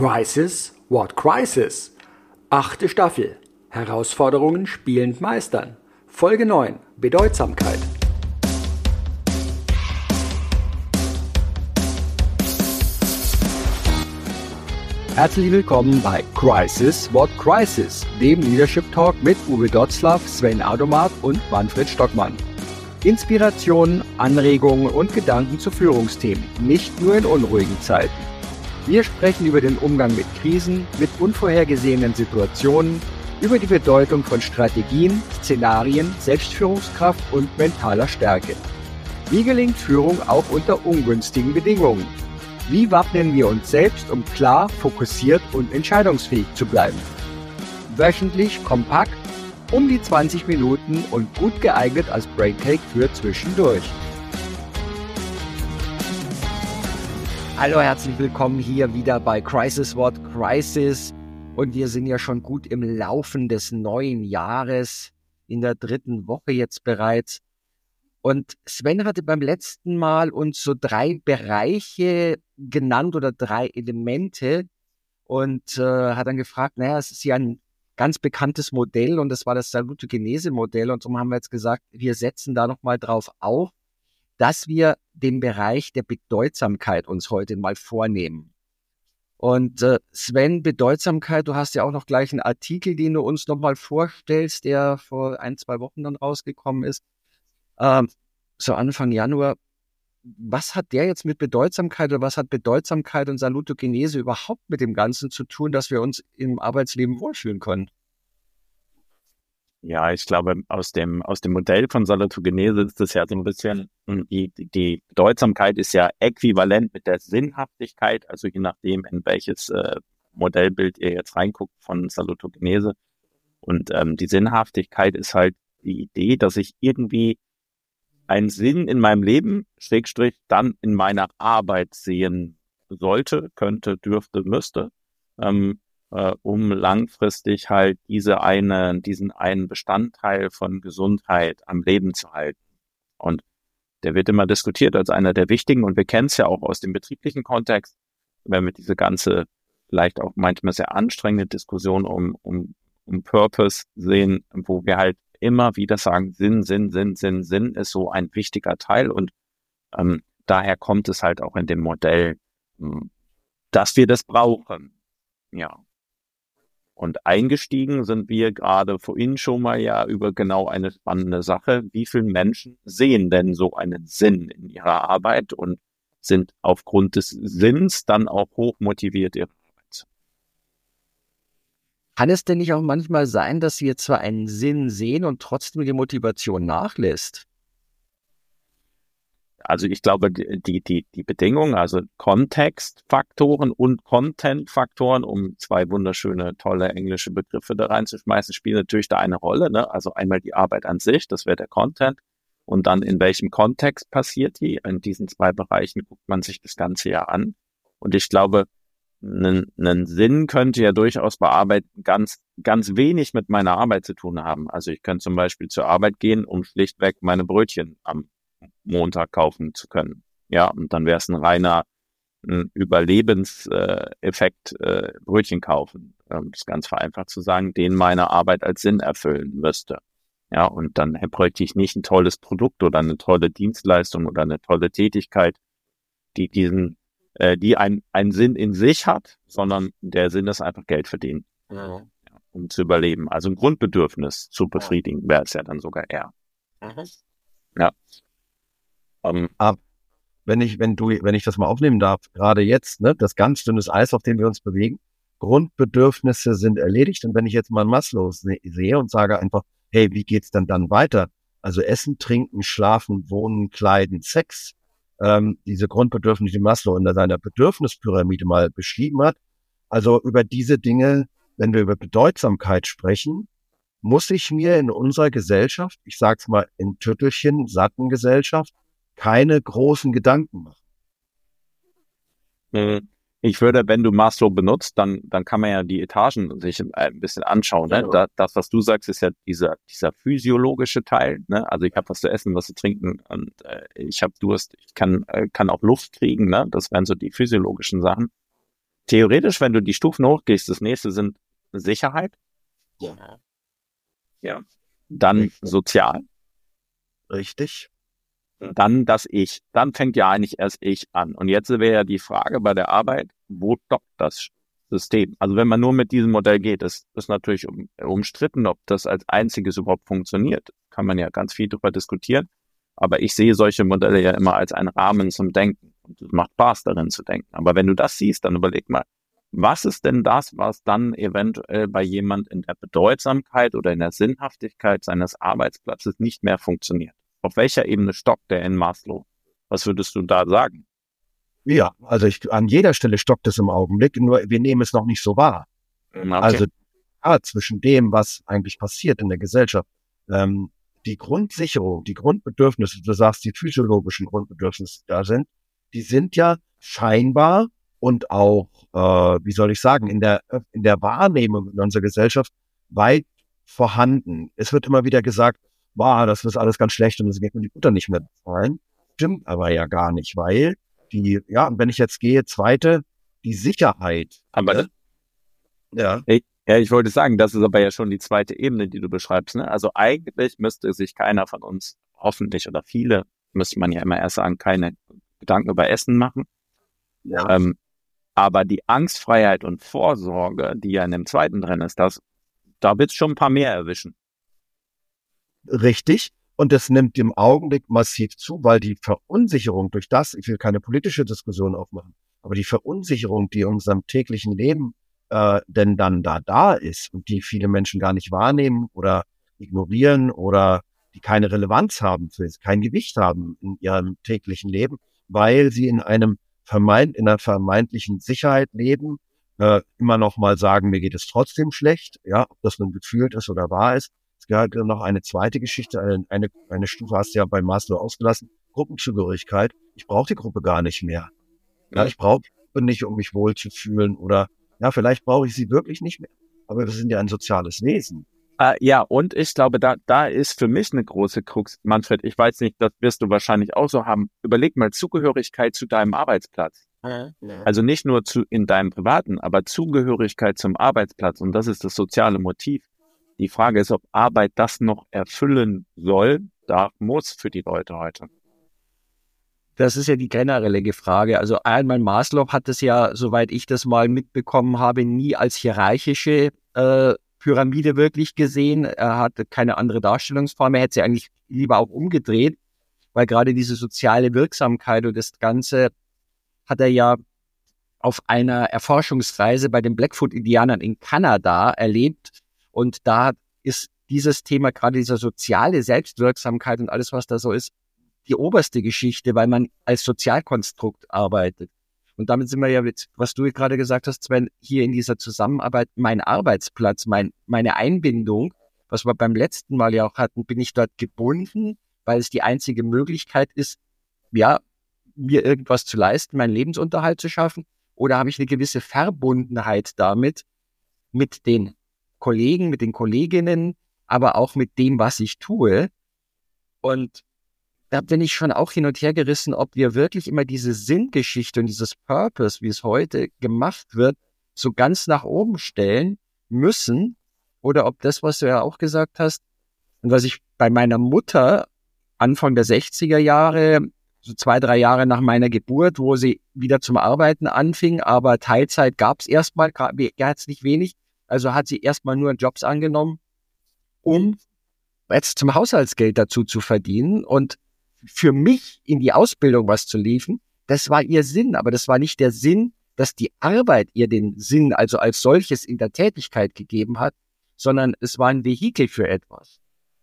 Crisis? What Crisis? 8. Staffel. Herausforderungen spielend meistern. Folge 9. Bedeutsamkeit. Herzlich willkommen bei Crisis? What Crisis? Dem Leadership Talk mit Uwe Dotzlaff, Sven Audomat und Manfred Stockmann. Inspirationen, Anregungen und Gedanken zu Führungsthemen, nicht nur in unruhigen Zeiten. Wir sprechen über den Umgang mit Krisen, mit unvorhergesehenen Situationen, über die Bedeutung von Strategien, Szenarien, Selbstführungskraft und mentaler Stärke. Wie gelingt Führung auch unter ungünstigen Bedingungen? Wie wappnen wir uns selbst, um klar, fokussiert und entscheidungsfähig zu bleiben? Wöchentlich, kompakt, um die 20 Minuten und gut geeignet als Breakcake für zwischendurch. Hallo, herzlich willkommen hier wieder bei Crisis What Crisis. Und wir sind ja schon gut im Laufen des neuen Jahres, in der 3. Woche jetzt bereits. Und Sven hatte beim letzten Mal uns so 3 Bereiche genannt oder 3 Elemente und hat dann gefragt, es ist ja ein ganz bekanntes Modell und das war das Salutogenese-Modell. Und darum haben wir jetzt gesagt, wir setzen da nochmal drauf auf, dass wir den Bereich der Bedeutsamkeit uns heute mal vornehmen. Und Sven, Bedeutsamkeit, du hast ja auch noch gleich einen Artikel, den du uns nochmal vorstellst, der vor 1-2 Wochen dann rausgekommen ist. So Anfang Januar. Was hat der jetzt mit Bedeutsamkeit oder was hat Bedeutsamkeit und Salutogenese überhaupt mit dem Ganzen zu tun, dass wir uns im Arbeitsleben wohlfühlen können? Ja, ich glaube, aus dem Modell von Salutogenese ist das ja so ein bisschen, die Bedeutsamkeit ist ja äquivalent mit der Sinnhaftigkeit, also je nachdem, in welches Modellbild ihr jetzt reinguckt von Salutogenese. Und die Sinnhaftigkeit ist halt die Idee, dass ich irgendwie einen Sinn in meinem Leben, Schrägstrich, dann in meiner Arbeit sehen sollte, könnte, dürfte, müsste, um langfristig halt diesen einen Bestandteil von Gesundheit am Leben zu halten. Und der wird immer diskutiert als einer der wichtigen, und wir kennen es ja auch aus dem betrieblichen Kontext, wenn wir diese ganze, vielleicht auch manchmal sehr anstrengende Diskussion um Purpose sehen, wo wir halt immer wieder sagen, Sinn ist so ein wichtiger Teil, und daher kommt es halt auch in dem Modell, dass wir das brauchen. Ja. Und eingestiegen sind wir gerade vorhin schon mal ja über genau eine spannende Sache. Wie viele Menschen sehen denn so einen Sinn in ihrer Arbeit und sind aufgrund des Sinns dann auch hoch motiviert, ihre Arbeit zu machen? Kann es denn nicht auch manchmal sein, dass wir zwar einen Sinn sehen und trotzdem die Motivation nachlässt? Also ich glaube, die Bedingungen, also Kontextfaktoren und Contentfaktoren, um 2 wunderschöne, tolle englische Begriffe da reinzuschmeißen, spielen natürlich da eine Rolle, ne? Also einmal die Arbeit an sich, das wäre der Content, und dann in welchem Kontext passiert die. In diesen 2 Bereichen guckt man sich das Ganze ja an. Und ich glaube, einen Sinn könnte ja durchaus bei Arbeit ganz, ganz wenig mit meiner Arbeit zu tun haben. Also ich könnte zum Beispiel zur Arbeit gehen, um schlichtweg meine Brötchen am Montag kaufen zu können. Ja, und dann wäre es ein reiner Überlebenseffekt, Brötchen kaufen. Das ist ganz vereinfacht zu sagen, den meine Arbeit als Sinn erfüllen müsste. Ja, und dann bräuchte ich nicht ein tolles Produkt oder eine tolle Dienstleistung oder eine tolle Tätigkeit, die einen Sinn in sich hat, sondern der Sinn ist einfach Geld verdienen, um zu überleben. Also ein Grundbedürfnis zu befriedigen wäre es ja dann sogar eher. Ja. Wenn ich das mal aufnehmen darf, gerade jetzt, ne, das ganz dünnes Eis, auf dem wir uns bewegen, Grundbedürfnisse sind erledigt. Und wenn ich jetzt mal Maslow sehe und sage einfach, hey, wie geht's denn dann weiter? Also Essen, Trinken, Schlafen, Wohnen, Kleiden, Sex, diese Grundbedürfnisse, die Maslow in seiner Bedürfnispyramide mal beschrieben hat. Also über diese Dinge, wenn wir über Bedeutsamkeit sprechen, muss ich mir in unserer Gesellschaft, ich sag's mal in Tüttelchen, satten Gesellschaft, keine großen Gedanken machen. Ich würde, wenn du Maslow benutzt, dann kann man ja die Etagen sich ein bisschen anschauen. Ne? Ja. Das, was du sagst, ist ja dieser physiologische Teil. Ne? Also ich habe was zu essen, was zu trinken, und ich habe Durst. Ich kann auch Luft kriegen. Ne? Das wären so die physiologischen Sachen. theoretisch, wenn du die Stufen hochgehst, das nächste sind Sicherheit. Ja. Dann sozial. Richtig. Dann das Ich. Dann fängt ja eigentlich erst Ich an. Und jetzt wäre ja die Frage bei der Arbeit, wo stoppt das System? Also wenn man nur mit diesem Modell geht, ist natürlich umstritten, ob das als einziges überhaupt funktioniert. Kann man ja ganz viel darüber diskutieren. Aber ich sehe solche Modelle ja immer als einen Rahmen zum Denken. Und es macht Spaß, darin zu denken. Aber wenn du das siehst, dann überleg mal, was ist denn das, was dann eventuell bei jemand in der Bedeutsamkeit oder in der Sinnhaftigkeit seines Arbeitsplatzes nicht mehr funktioniert? Auf welcher Ebene stockt der in Maslow? Was würdest du da sagen? Ja, also an jeder Stelle stockt es im Augenblick, nur wir nehmen es noch nicht so wahr. Okay. Also zwischen dem, was eigentlich passiert in der Gesellschaft, die Grundsicherung, die Grundbedürfnisse, du sagst, die physiologischen Grundbedürfnisse die da sind, die sind ja scheinbar und auch, wie soll ich sagen, in der Wahrnehmung in unserer Gesellschaft weit vorhanden. Es wird immer wieder gesagt, das ist alles ganz schlecht und es geht mir die Butter nicht mehr zahlen. Stimmt aber ja gar nicht, weil wenn ich jetzt gehe, die Sicherheit. Aber ich wollte sagen, das ist aber ja schon die zweite Ebene, die du beschreibst. Ne? Also eigentlich müsste sich keiner von uns, hoffentlich oder viele, müsste man ja immer erst sagen, keine Gedanken über Essen machen. Ja. Aber die Angstfreiheit und Vorsorge, die ja in dem zweiten drin ist, da wird es schon ein paar mehr erwischen. Richtig. Und das nimmt im Augenblick massiv zu, weil die Verunsicherung durch das, ich will keine politische Diskussion aufmachen, aber die Verunsicherung, die in unserem täglichen Leben denn dann da ist und die viele Menschen gar nicht wahrnehmen oder ignorieren oder die keine Relevanz haben, kein Gewicht haben in ihrem täglichen Leben, weil sie in einer vermeintlichen Sicherheit leben, immer noch mal sagen, mir geht es trotzdem schlecht, ja, ob das nun gefühlt ist oder wahr ist. Es gab noch eine zweite Geschichte, eine Stufe hast du ja bei Maslow ausgelassen, Gruppenzugehörigkeit. Ich brauche die Gruppe gar nicht mehr. Ja, ich brauche die Gruppe nicht, um mich wohlzufühlen oder vielleicht brauche ich sie wirklich nicht mehr. Aber wir sind ja ein soziales Wesen. Und ich glaube, da ist für mich eine große Krux, Manfred, ich weiß nicht, das wirst du wahrscheinlich auch so haben. Überleg mal Zugehörigkeit zu deinem Arbeitsplatz. Also nicht nur in deinem privaten, aber Zugehörigkeit zum Arbeitsplatz. Und das ist das soziale Motiv. Die Frage ist, ob Arbeit das noch erfüllen muss für die Leute heute. Das ist ja die generelle Frage. Also einmal Maslow hat es ja, soweit ich das mal mitbekommen habe, nie als hierarchische Pyramide wirklich gesehen. Er hatte keine andere Darstellungsform. Er hätte sie eigentlich lieber auch umgedreht, weil gerade diese soziale Wirksamkeit und das Ganze hat er ja auf einer Erforschungsreise bei den Blackfoot-Indianern in Kanada erlebt. Und da ist dieses Thema, gerade dieser soziale Selbstwirksamkeit und alles, was da so ist, die oberste Geschichte, weil man als Sozialkonstrukt arbeitet. Und damit sind wir ja, was du gerade gesagt hast, Sven, hier in dieser Zusammenarbeit, mein Arbeitsplatz, meine Einbindung, was wir beim letzten Mal ja auch hatten, bin ich dort gebunden, weil es die einzige Möglichkeit ist, mir irgendwas zu leisten, meinen Lebensunterhalt zu schaffen, oder habe ich eine gewisse Verbundenheit damit, mit den Kollegen, mit den Kolleginnen, aber auch mit dem, was ich tue. Und da bin ich schon auch hin und her gerissen, ob wir wirklich immer diese Sinngeschichte und dieses Purpose, wie es heute gemacht wird, so ganz nach oben stellen müssen, oder ob das, was du ja auch gesagt hast, und was ich bei meiner Mutter Anfang der 60er Jahre, so 2-3 Jahre nach meiner Geburt, wo sie wieder zum Arbeiten anfing, aber Teilzeit gab es erstmal, jetzt nicht wenig, also hat sie erstmal nur Jobs angenommen, um jetzt zum Haushaltsgeld dazu zu verdienen und für mich in die Ausbildung was zu liefern. Das war ihr Sinn, aber das war nicht der Sinn, dass die Arbeit ihr den Sinn also als solches in der Tätigkeit gegeben hat, sondern es war ein Vehikel für etwas.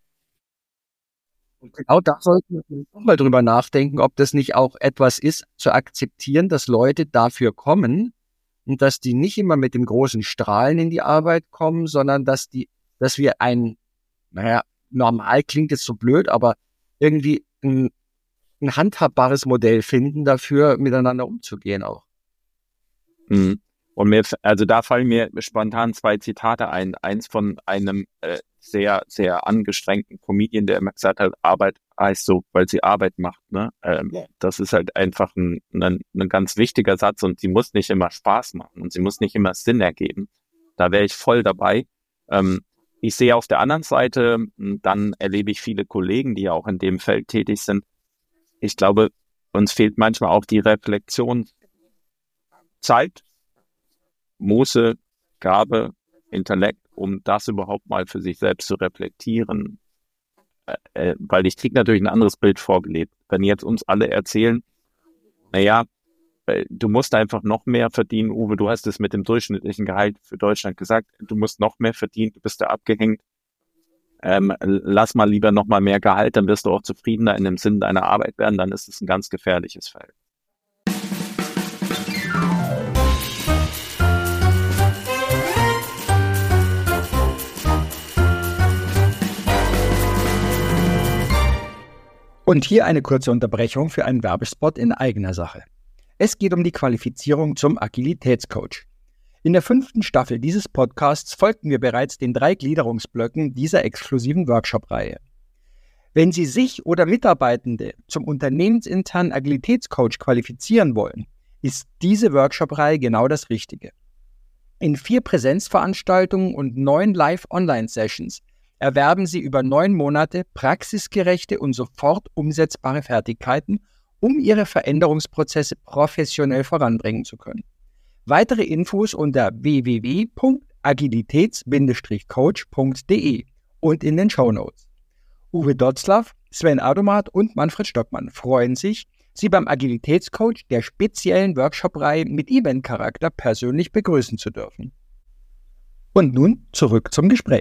Und genau da sollten wir auch mal drüber nachdenken, ob das nicht auch etwas ist, zu akzeptieren, dass Leute dafür kommen und dass die nicht immer mit dem großen Strahlen in die Arbeit kommen, sondern dass wir normal klingt jetzt so blöd, aber irgendwie ein handhabbares Modell finden dafür, miteinander umzugehen auch. Und da fallen mir spontan 2 Zitate ein. Eins von einem sehr, sehr angestrengten Comedian, der immer gesagt hat, Arbeit heißt so, weil sie Arbeit macht. Ne? Das ist halt einfach ein ganz wichtiger Satz und sie muss nicht immer Spaß machen und sie muss nicht immer Sinn ergeben. Da wäre ich voll dabei. Ich sehe auf der anderen Seite, dann erlebe ich viele Kollegen, die ja auch in dem Feld tätig sind. Ich glaube, uns fehlt manchmal auch die Reflexion, Zeit, Muße, Gabe, Intellekt, um das überhaupt mal für sich selbst zu reflektieren. Weil ich kriege natürlich ein anderes Bild vorgelebt. Wenn jetzt uns alle erzählen, naja, du musst einfach noch mehr verdienen, Uwe, du hast es mit dem durchschnittlichen Gehalt für Deutschland gesagt, du musst noch mehr verdienen, du bist da abgehängt. Lass mal lieber noch mal mehr Gehalt, dann wirst du auch zufriedener in dem Sinn deiner Arbeit werden, dann ist es ein ganz gefährliches Feld. Und hier eine kurze Unterbrechung für einen Werbespot in eigener Sache. Es geht um die Qualifizierung zum Agilitätscoach. In der 5. Staffel dieses Podcasts folgten wir bereits den 3 Gliederungsblöcken dieser exklusiven Workshop-Reihe. Wenn Sie sich oder Mitarbeitende zum unternehmensinternen Agilitätscoach qualifizieren wollen, ist diese Workshop-Reihe genau das Richtige. In 4 Präsenzveranstaltungen und 9 Live-Online-Sessions erwerben Sie über 9 Monate praxisgerechte und sofort umsetzbare Fertigkeiten, um Ihre Veränderungsprozesse professionell voranbringen zu können. Weitere Infos unter www.agilitäts-coach.de und in den Shownotes. Uwe Dotzlaff, Sven Adomat und Manfred Stockmann freuen sich, Sie beim Agilitätscoach der speziellen Workshop-Reihe mit Event-Charakter persönlich begrüßen zu dürfen. Und nun zurück zum Gespräch.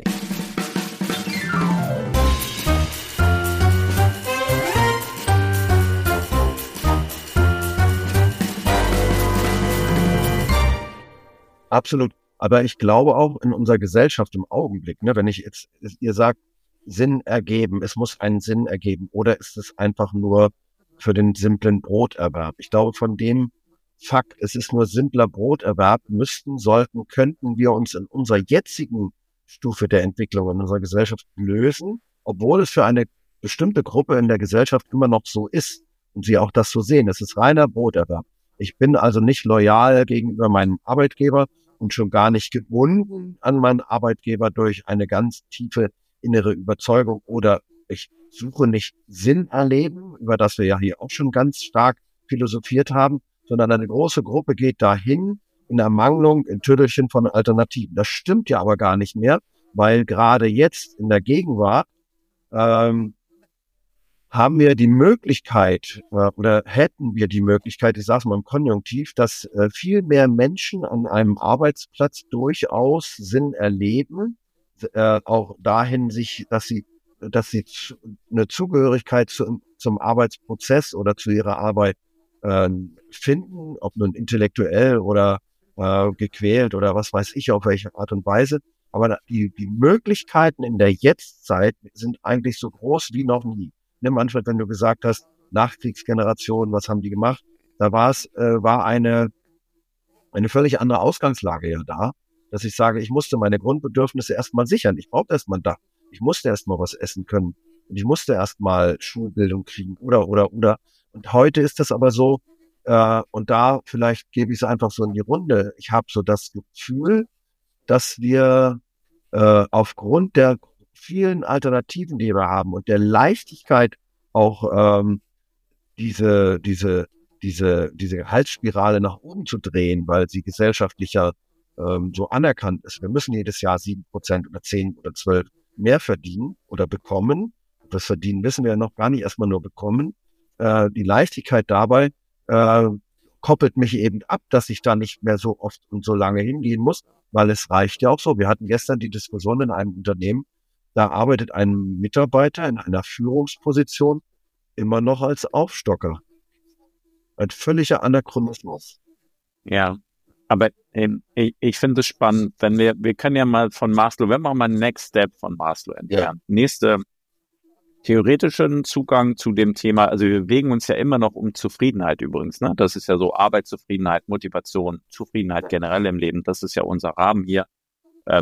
Absolut. Aber ich glaube auch in unserer Gesellschaft im Augenblick, ne, wenn ich jetzt, ihr sagt, Sinn ergeben, es muss einen Sinn ergeben, oder ist es einfach nur für den simplen Broterwerb? Ich glaube, von dem Fakt, es ist nur simpler Broterwerb, könnten wir uns in unserer jetzigen Stufe der Entwicklung in unserer Gesellschaft lösen, obwohl es für eine bestimmte Gruppe in der Gesellschaft immer noch so ist und sie auch das so sehen. Es ist reiner Broterwerb. Ich bin also nicht loyal gegenüber meinem Arbeitgeber und schon gar nicht gebunden an meinen Arbeitgeber durch eine ganz tiefe innere Überzeugung, oder ich suche nicht Sinn erleben, über das wir ja hier auch schon ganz stark philosophiert haben, sondern eine große Gruppe geht dahin in Ermangelung, in Tüdelchen von Alternativen. Das stimmt ja aber gar nicht mehr, weil gerade jetzt in der Gegenwart haben wir die Möglichkeit oder hätten wir die Möglichkeit, ich sage es mal im Konjunktiv, dass viel mehr Menschen an einem Arbeitsplatz durchaus Sinn erleben, auch dahin dass sie eine Zugehörigkeit zum Arbeitsprozess oder zu ihrer Arbeit finden, ob nun intellektuell oder gequält oder was weiß ich, auf welche Art und Weise. Aber die Möglichkeiten in der Jetztzeit sind eigentlich so groß wie noch nie. Ne, Manfred, wenn du gesagt hast, Nachkriegsgeneration, was haben die gemacht? Da war eine völlig andere Ausgangslage ja da, dass ich sage, ich musste meine Grundbedürfnisse erstmal sichern. Ich brauchte erstmal da. Ich musste erstmal was essen können. Und ich musste erstmal Schulbildung kriegen oder. Und heute ist das aber so, und da vielleicht gebe ich es einfach so in die Runde. Ich habe so das Gefühl, dass wir aufgrund der vielen Alternativen, die wir haben und der Leichtigkeit auch diese Gehaltsspirale nach oben zu drehen, weil sie gesellschaftlicher so anerkannt ist. Wir müssen jedes Jahr 7% oder 10 oder 12 mehr verdienen oder bekommen. Das Verdienen wissen wir ja noch gar nicht, erstmal nur bekommen. Die Leichtigkeit dabei koppelt mich eben ab, dass ich da nicht mehr so oft und so lange hingehen muss, weil es reicht ja auch so. Wir hatten gestern die Diskussion in einem Unternehmen, da arbeitet ein Mitarbeiter in einer Führungsposition immer noch als Aufstocker. Ein völliger Anachronismus. Ja, aber ich finde es spannend, wenn wir können ja mal von Maslow, wir machen mal einen Next Step von Maslow entfernen. Ja. Nächste theoretischen Zugang zu dem Thema, also wir bewegen uns ja immer noch um Zufriedenheit übrigens, ne? Das ist ja so Arbeitszufriedenheit, Motivation, Zufriedenheit generell im Leben, das ist ja unser Rahmen hier.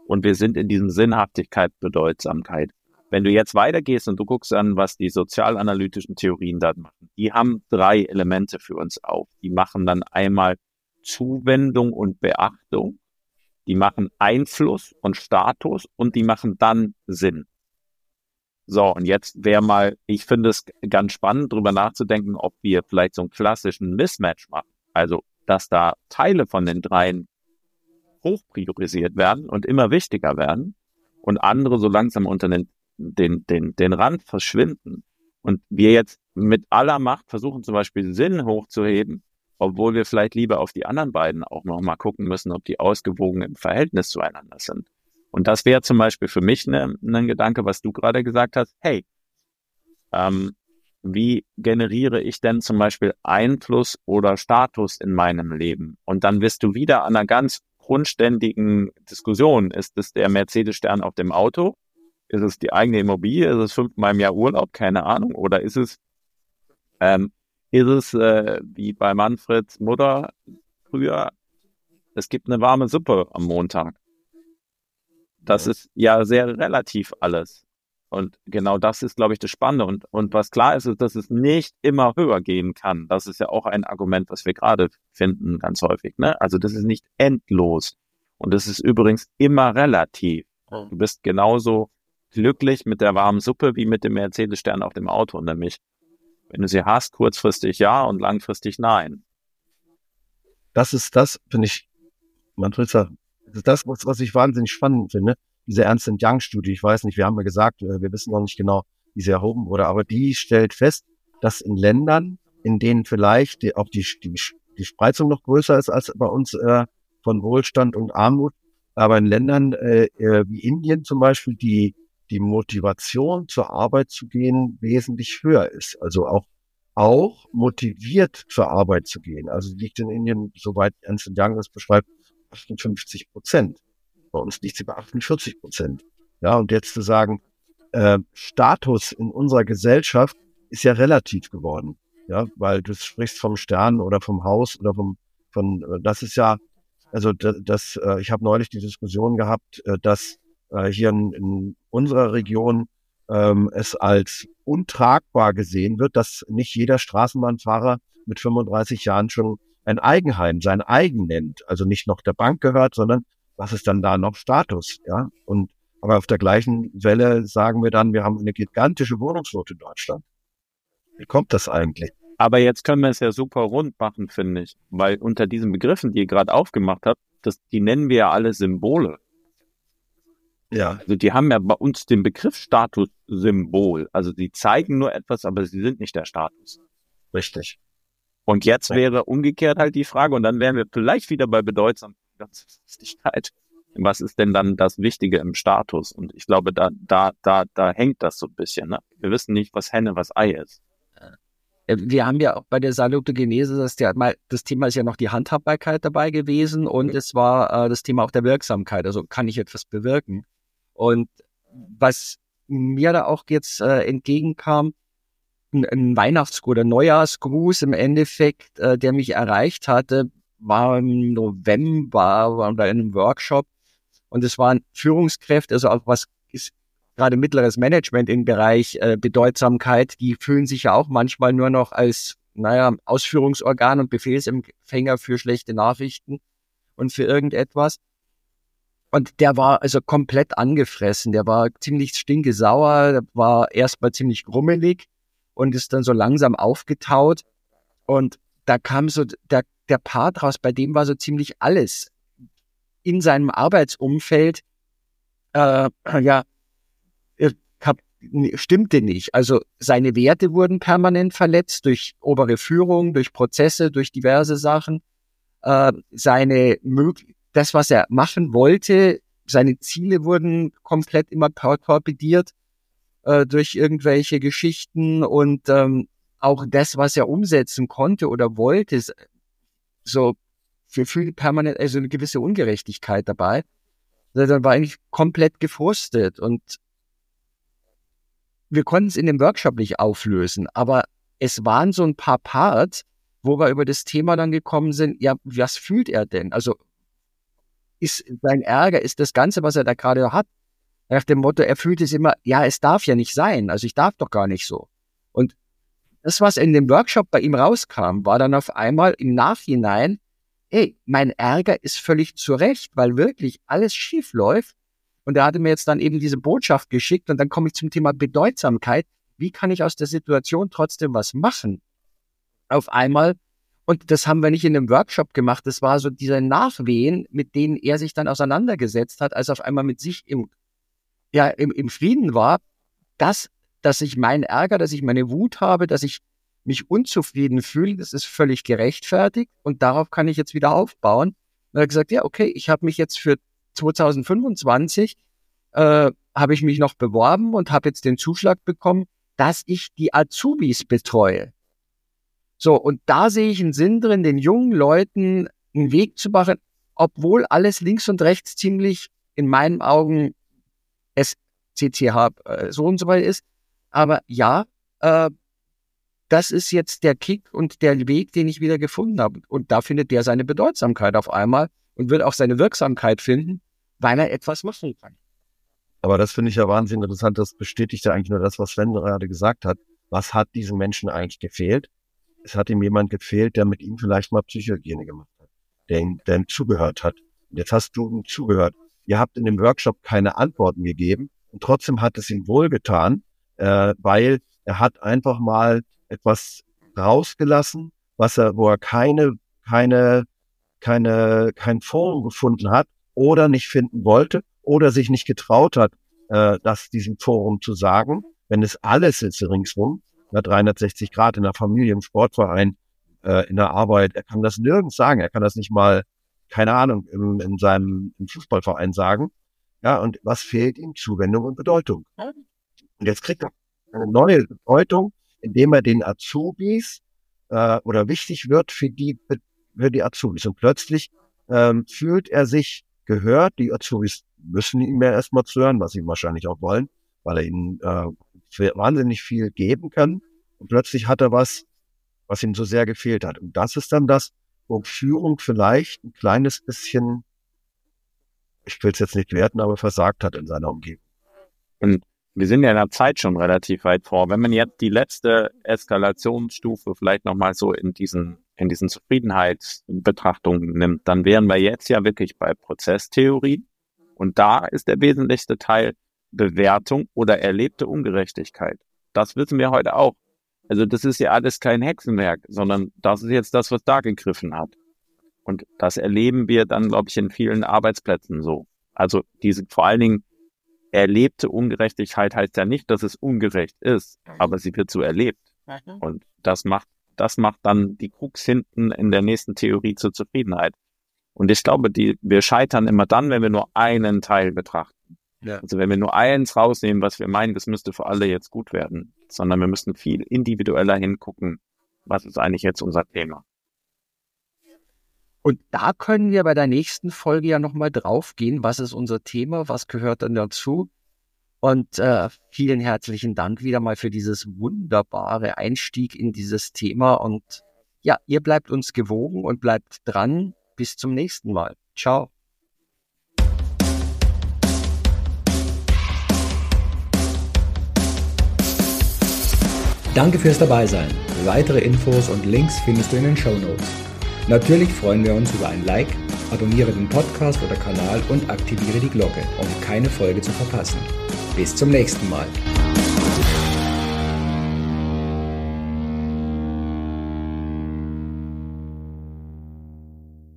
Und wir sind in diesem Sinnhaftigkeit, Bedeutsamkeit. Wenn du jetzt weitergehst und du guckst an, was die sozialanalytischen Theorien da machen, die haben 3 Elemente für uns auf. Die machen dann einmal Zuwendung und Beachtung, die machen Einfluss und Status und die machen dann Sinn. So, und jetzt ich finde es ganz spannend, darüber nachzudenken, ob wir vielleicht so einen klassischen Mismatch machen. Also, dass da Teile von den 3 hoch priorisiert werden und immer wichtiger werden und andere so langsam unter den Rand verschwinden. Und wir jetzt mit aller Macht versuchen zum Beispiel Sinn hochzuheben, obwohl wir vielleicht lieber auf die anderen beiden auch noch mal gucken müssen, ob die ausgewogen im Verhältnis zueinander sind. Und das wäre zum Beispiel für mich ein Gedanke, was du gerade gesagt hast. Hey, wie generiere ich denn zum Beispiel Einfluss oder Status in meinem Leben? Und dann bist du wieder an einer ganz grundständigen Diskussion. Ist es der Mercedes-Stern auf dem Auto? Ist es die eigene Immobilie? Ist es 5-mal im Jahr Urlaub? Keine Ahnung. Oder ist es wie bei Manfreds Mutter früher, es gibt eine warme Suppe am Montag. Das ist ja sehr relativ alles. Und genau das ist, glaube ich, das Spannende. Und was klar ist, ist, dass es nicht immer höher gehen kann. Das ist ja auch ein Argument, was wir gerade finden, ganz häufig. Ne? Also das ist nicht endlos. Und das ist übrigens immer relativ. Du bist genauso glücklich mit der warmen Suppe wie mit dem Mercedes-Stern auf dem Auto. Nämlich, wenn du sie hast, kurzfristig ja und langfristig nein. Das ist das, finde ich, Manfred, das ist das, was ich wahnsinnig spannend finde. Diese Ernst & Young-Studie, ich weiß nicht, wir haben ja gesagt, wir wissen noch nicht genau, wie sie erhoben wurde, aber die stellt fest, dass in Ländern, in denen vielleicht die Spreizung noch größer ist als bei uns von Wohlstand und Armut, aber in Ländern wie Indien zum Beispiel die Motivation zur Arbeit zu gehen wesentlich höher ist. Also auch motiviert zur Arbeit zu gehen. Also liegt in Indien, soweit Ernst & Young das beschreibt, 58%. Bei uns liegt sie bei 48%. Ja, und jetzt zu sagen, Status in unserer Gesellschaft ist ja relativ geworden. Ja, weil du sprichst vom Stern oder vom Haus oder das ist ja, also ich habe neulich die Diskussion gehabt, dass hier in unserer Region es als untragbar gesehen wird, dass nicht jeder Straßenbahnfahrer mit 35 Jahren schon ein Eigenheim, sein eigen nennt. Also nicht noch der Bank gehört, sondern was ist dann da noch Status? Ja, aber auf der gleichen Welle sagen wir dann, wir haben eine gigantische Wohnungsnot in Deutschland. Wie kommt das eigentlich? Aber jetzt können wir es ja super rund machen, finde ich. Weil unter diesen Begriffen, die ihr gerade aufgemacht habt, die nennen wir ja alle Symbole. Ja. Also die haben ja bei uns den Begriff Statussymbol. Also die zeigen nur etwas, aber sie sind nicht der Status. Richtig. Und jetzt wäre umgekehrt halt die Frage, und dann wären wir vielleicht wieder bei Bedeutsamkeit. Was ist denn dann das Wichtige im Status? Und ich glaube, da hängt das so ein bisschen. Ne? Wir wissen nicht, was Henne, was Ei ist. Wir haben ja auch bei der Salutogenese, das Thema ist ja noch die Handhabbarkeit dabei gewesen und es war das Thema auch der Wirksamkeit. Also kann ich etwas bewirken? Und was mir da auch jetzt entgegenkam, ein oder Neujahrsgruß im Endeffekt, der mich erreicht hatte, war im November, war bei einem Workshop und es waren Führungskräfte, also auch was ist gerade mittleres Management im Bereich Bedeutsamkeit, die fühlen sich ja auch manchmal nur noch als, Ausführungsorgan und Befehlsempfänger für schlechte Nachrichten und für irgendetwas. Und der war also komplett angefressen, der war ziemlich stinkesauer, der war erstmal ziemlich grummelig und ist dann so langsam aufgetaut. Und da kam so der Part raus, bei dem war so ziemlich alles in seinem Arbeitsumfeld, stimmte nicht. Also seine Werte wurden permanent verletzt durch obere Führung, durch Prozesse, durch diverse Sachen. Das, was er machen wollte, seine Ziele wurden komplett immer torpediert durch irgendwelche Geschichten und auch das, was er umsetzen konnte oder wollte, so für permanent also eine gewisse Ungerechtigkeit dabei. Also dann war eigentlich komplett gefrustet und wir konnten es in dem Workshop nicht auflösen, aber es waren so ein paar Parts, wo wir über das Thema dann gekommen sind, ja, was fühlt er denn? Also ist sein Ärger, ist das Ganze, was er da gerade hat. Nach dem Motto, er fühlt es immer, ja, es darf ja nicht sein, also ich darf doch gar nicht so. Und das, was in dem Workshop bei ihm rauskam, war dann auf einmal im Nachhinein, hey, mein Ärger ist völlig zurecht, weil wirklich alles schief läuft. Und er hatte mir jetzt dann eben diese Botschaft geschickt und dann komme ich zum Thema Bedeutsamkeit. Wie kann ich aus der Situation trotzdem was machen? Auf einmal, und das haben wir nicht in einem Workshop gemacht, das war so diese Nachwehen, mit denen er sich dann auseinandergesetzt hat, als er auf einmal mit sich im Frieden war, dass ich meinen Ärger, dass ich meine Wut habe, dass ich mich unzufrieden fühle, das ist völlig gerechtfertigt und darauf kann ich jetzt wieder aufbauen. Und er hat gesagt, ja, okay, ich habe mich jetzt für 2025, habe ich mich noch beworben und habe jetzt den Zuschlag bekommen, dass ich die Azubis betreue. So, und da sehe ich einen Sinn drin, den jungen Leuten einen Weg zu machen, obwohl alles links und rechts ziemlich in meinen Augen SCCH so und so weit ist. Aber ja, das ist jetzt der Kick und der Weg, den ich wieder gefunden habe. Und da findet der seine Bedeutsamkeit auf einmal und wird auch seine Wirksamkeit finden, weil er etwas machen kann. Aber das finde ich ja wahnsinnig interessant. Das bestätigt ja eigentlich nur das, was Sven gerade gesagt hat. Was hat diesem Menschen eigentlich gefehlt? Es hat ihm jemand gefehlt, der mit ihm vielleicht mal Psychohygiene gemacht hat, der ihm zugehört hat. Und jetzt hast du ihm zugehört. Ihr habt in dem Workshop keine Antworten gegeben und trotzdem hat es ihm wohlgetan, weil er hat einfach mal etwas rausgelassen, wo er kein Forum gefunden hat oder nicht finden wollte oder sich nicht getraut hat, das diesem Forum zu sagen, wenn es alles ist ringsrum, 360 Grad in der Familie, im Sportverein, in der Arbeit, er kann das nirgends sagen, er kann das nicht mal, keine Ahnung, im Fußballverein sagen. Ja, und was fehlt ihm? Zuwendung und Bedeutung. Und jetzt kriegt er eine neue Bedeutung, indem er den Azubis oder wichtig wird für die Azubis. Und plötzlich fühlt er sich gehört. Die Azubis müssen ihm ja erstmal zuhören, was sie wahrscheinlich auch wollen, weil er ihnen wahnsinnig viel geben kann. Und plötzlich hat er was ihm so sehr gefehlt hat. Und das ist dann das, wo Führung vielleicht ein kleines bisschen, ich will es jetzt nicht werten, aber versagt hat in seiner Umgebung. Und wir sind ja in der Zeit schon relativ weit vor. Wenn man jetzt die letzte Eskalationsstufe vielleicht nochmal so in diesen Zufriedenheitsbetrachtungen nimmt, dann wären wir jetzt ja wirklich bei Prozesstheorie. Und da ist der wesentlichste Teil Bewertung oder erlebte Ungerechtigkeit. Das wissen wir heute auch. Also das ist ja alles kein Hexenwerk, sondern das ist jetzt das, was da gegriffen hat. Und das erleben wir dann, glaube ich, in vielen Arbeitsplätzen so. Also diese vor allen Dingen erlebte Ungerechtigkeit heißt ja nicht, dass es ungerecht ist, aber sie wird so erlebt. Und das macht dann die Krux hinten in der nächsten Theorie zur Zufriedenheit. Und ich glaube, wir scheitern immer dann, wenn wir nur einen Teil betrachten. Ja. Also wenn wir nur eins rausnehmen, was wir meinen, das müsste für alle jetzt gut werden, sondern wir müssen viel individueller hingucken, was ist eigentlich jetzt unser Thema. Und da können wir bei der nächsten Folge ja nochmal drauf gehen, was ist unser Thema, was gehört dann dazu. Und vielen herzlichen Dank wieder mal für dieses wunderbare Einstieg in dieses Thema. Und ja, ihr bleibt uns gewogen und bleibt dran. Bis zum nächsten Mal. Ciao. Danke fürs Dabeisein. Weitere Infos und Links findest du in den Shownotes. Natürlich freuen wir uns über ein Like, abonniere den Podcast oder Kanal und aktiviere die Glocke, um keine Folge zu verpassen. Bis zum nächsten Mal.